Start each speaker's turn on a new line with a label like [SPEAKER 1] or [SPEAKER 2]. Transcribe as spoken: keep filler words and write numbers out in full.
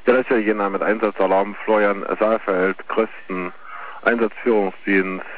[SPEAKER 1] Ja, das ist ja Jena mit Einsatzalarm, Florian Saalfeld, Krösten, Einsatzführungsdienst,